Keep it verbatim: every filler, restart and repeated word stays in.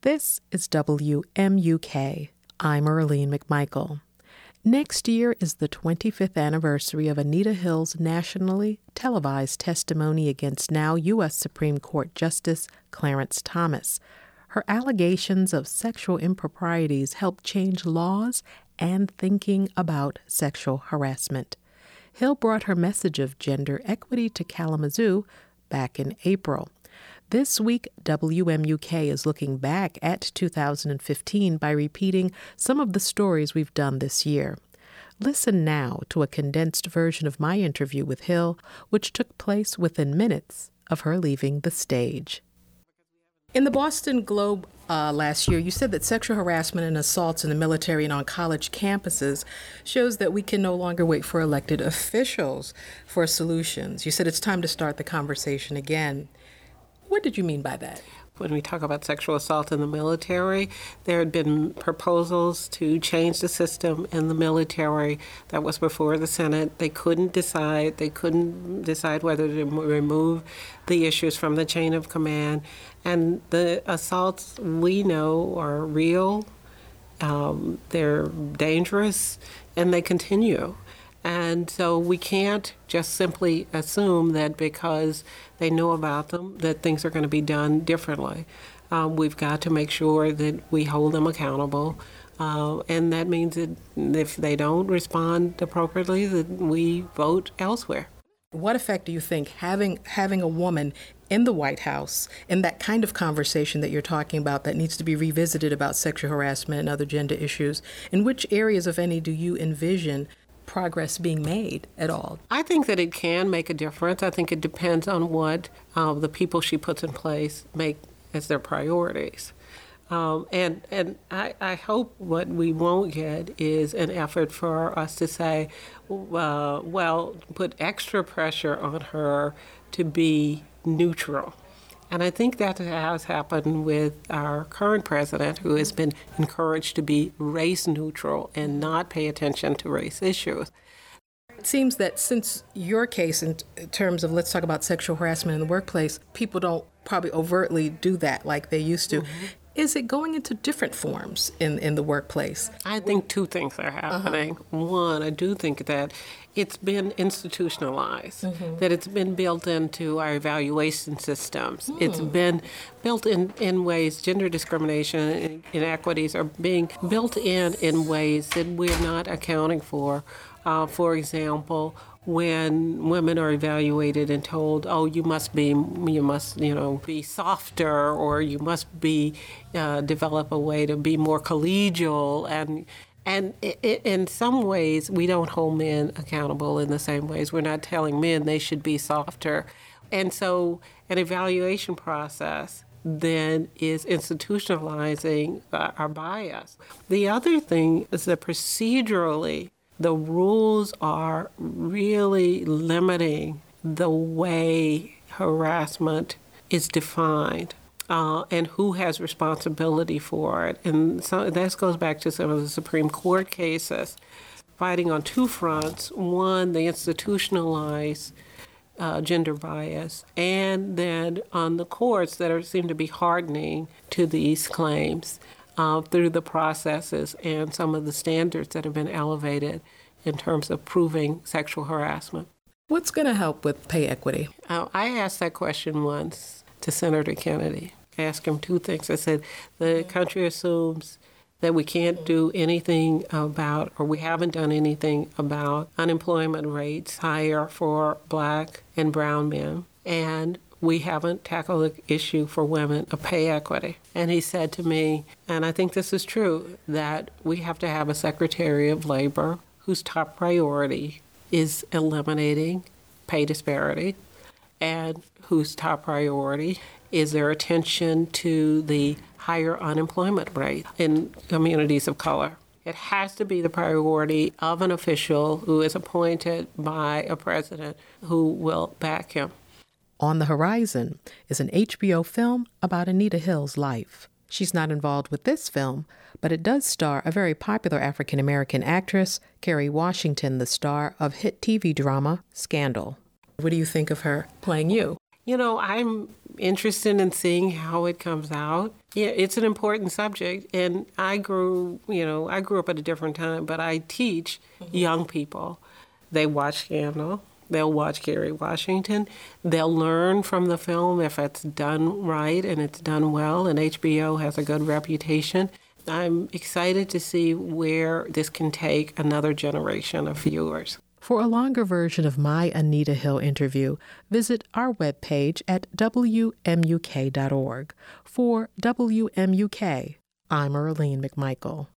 This is W M U K. I'm Earlene McMichael. Next year is the twenty-fifth anniversary of Anita Hill's nationally televised testimony against now U S Supreme Court Justice Clarence Thomas. Her allegations of sexual improprieties helped change laws and thinking about sexual harassment. Hill brought her message of gender equity to Kalamazoo back in April. This week, W M U K is looking back at two thousand fifteen by repeating some of the stories we've done this year. Listen now to a condensed version of my interview with Hill, which took place within minutes of her leaving the stage. In the Boston Globe uh, last year, you said that sexual harassment and assaults in the military and on college campuses shows that we can no longer wait for elected officials for solutions. You said it's time to start the conversation again. What did you mean by that? When we talk about sexual assault in the military, there had been proposals to change the system in the military that was before the Senate. They couldn't decide. They couldn't decide whether to remove the issues from the chain of command. And the assaults we know are real, um, they're dangerous, and they continue. And so we can't just simply assume that because they know about them, that things are going to be done differently. Um, we've got to make sure that we hold them accountable. Uh, and that means that if they don't respond appropriately, that we vote elsewhere. What effect do you think having having a woman in the White House in that kind of conversation that you're talking about that needs to be revisited about sexual harassment and other gender issues, in which areas, if any, do you envision progress being made at all? I think that it can make a difference. I think it depends on what uh, the people she puts in place make as their priorities. Um, and and I, I hope what we won't get is an effort for us to say, uh, well, put extra pressure on her to be neutral. And I think that has happened with our current president, who has been encouraged to be race neutral and not pay attention to race issues. It seems that since your case, in terms of let's talk about sexual harassment in the workplace, people don't probably overtly do that like they used to. Mm-hmm. Is it going into different forms in, in the workplace? I think two things are happening. Uh-huh. One, I do think that it's been institutionalized, mm-hmm. that it's been built into our evaluation systems. Mm. It's been built in, in ways, gender discrimination and inequities are being built in in ways that we're not accounting for. Uh, for example, when women are evaluated and told, oh, you must be, you must, you know, be softer, or you must be, uh, develop a way to be more collegial, and and it, it, in some ways, we don't hold men accountable in the same ways. We're not telling men they should be softer, and so an evaluation process then is institutionalizing uh, our bias. The other thing is that procedurally, the rules are really limiting the way harassment is defined uh, and who has responsibility for it. And so that goes back to some of the Supreme Court cases, fighting on two fronts. One, the institutionalized uh, gender bias, and then on the courts that are, seem to be hardening to these claims. Uh, through the processes and some of the standards that have been elevated in terms of proving sexual harassment. What's going to help with pay equity? Uh, I asked that question once to Senator Kennedy. I asked him two things. I said, the country assumes that we can't do anything about, or we haven't done anything about unemployment rates higher for Black and brown men, and we haven't tackled the issue for women of pay equity. And he said to me, and I think this is true, that we have to have a Secretary of Labor whose top priority is eliminating pay disparity, and whose top priority is their attention to the higher unemployment rate in communities of color. It has to be the priority of an official who is appointed by a president who will back him. On the horizon is an H B O film about Anita Hill's life. She's not involved with this film, but it does star a very popular African-American actress, Kerry Washington, the star of hit T V drama Scandal. What do you think of her playing you? You know, I'm interested in seeing how it comes out. Yeah, it's an important subject, and I grew, you know, I grew up at a different time, but I teach mm-hmm. young people. They watch Scandal. They'll watch Kerry Washington. They'll learn from the film if it's done right and it's done well, and H B O has a good reputation. I'm excited to see where this can take another generation of viewers. For a longer version of my Anita Hill interview, visit our webpage at W M U K dot org. For W M U K, I'm Earlene McMichael.